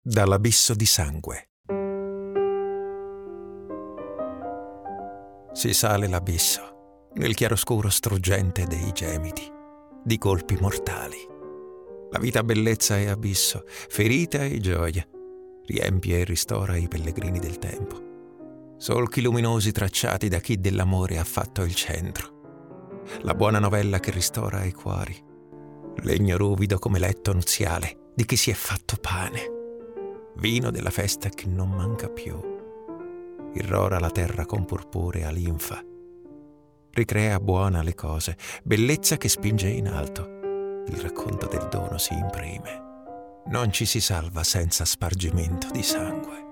Dall'abisso di sangue. Si sale l'abisso, nel chiaroscuro struggente dei gemiti, di colpi mortali. La vita bellezza e abisso, ferita e gioia, riempie e ristora i pellegrini del tempo. Solchi luminosi tracciati da chi dell'amore ha fatto il centro. La buona novella che ristora i cuori. Legno ruvido come letto nuziale di chi si è fatto pane. Vino della festa che non manca più. Irrora la terra con purpurea linfa. Ricrea buona le cose, bellezza che spinge in alto. Il racconto del dono si imprime. Non ci si salva senza spargimento di sangue.